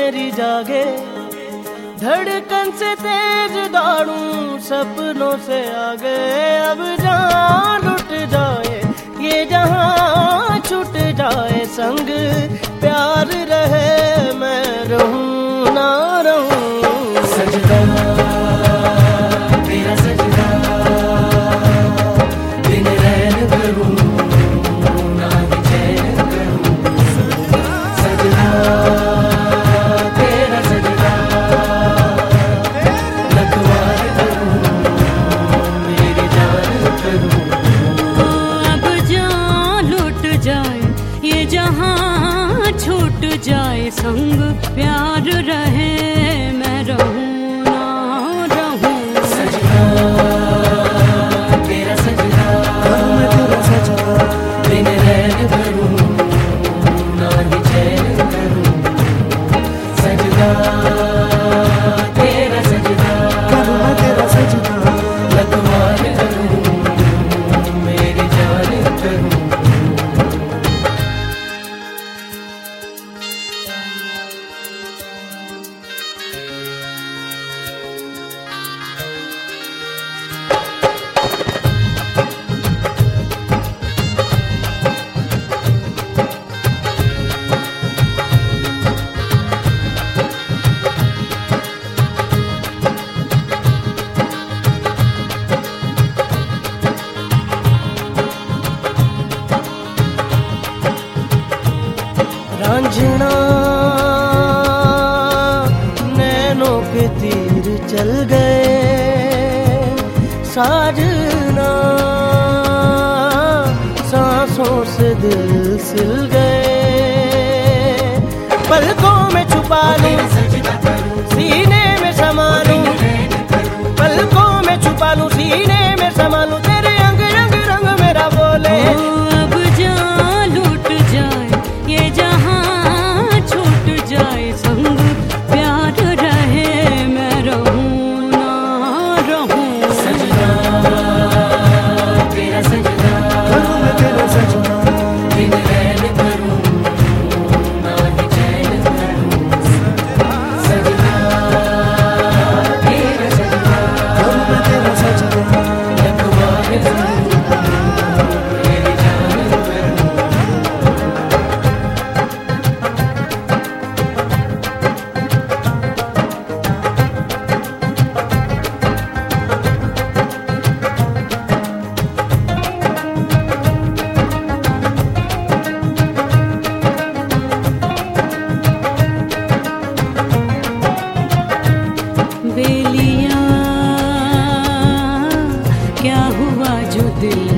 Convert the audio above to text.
मेरी जागे, धड़कन से तेज दौड़ूं सपनों से आगे। अब जान लुट जाए ये जहां, छूट जाए संग प्यार रहे, मैं रहूं ना रहूं। सजदा तेरा सजदा, दिन रैन करूं ना ही चैन करूं। सजदा तेरा सजदा, लखवार करूं मेरी जान करूं। अब जान लुट जाए ये जहां, छूट जाए संग प्यार रहे, मैं रहूं ना रहूं। सजदा तेरा सजदा, दिन रैन करूं ना ही चैन करूं। सजदा तेरा सजदा, लखवार करूं मेरी जान करूं। रांझना नैनों के तीर चल गए, साजना सांसों से दिल सिल गए। पलकों में छुपा लूं सीने में समा लूं, पलकों में छुपा लूं सीने में समा लूं, तेरे अंग रंग रंग मेरा बोले। अब जान लुट जाए ये जहां, छूट जाए संग प्यार रहे, मैं रहूं ना रहूं। सजदा तेरा सजदा, दिन रैन करूं ना ही चैन करूं। सजदा तेरा सजदा, लखवार करूं मेरी जान करूं। बेलियां क्या हुआ जो दिल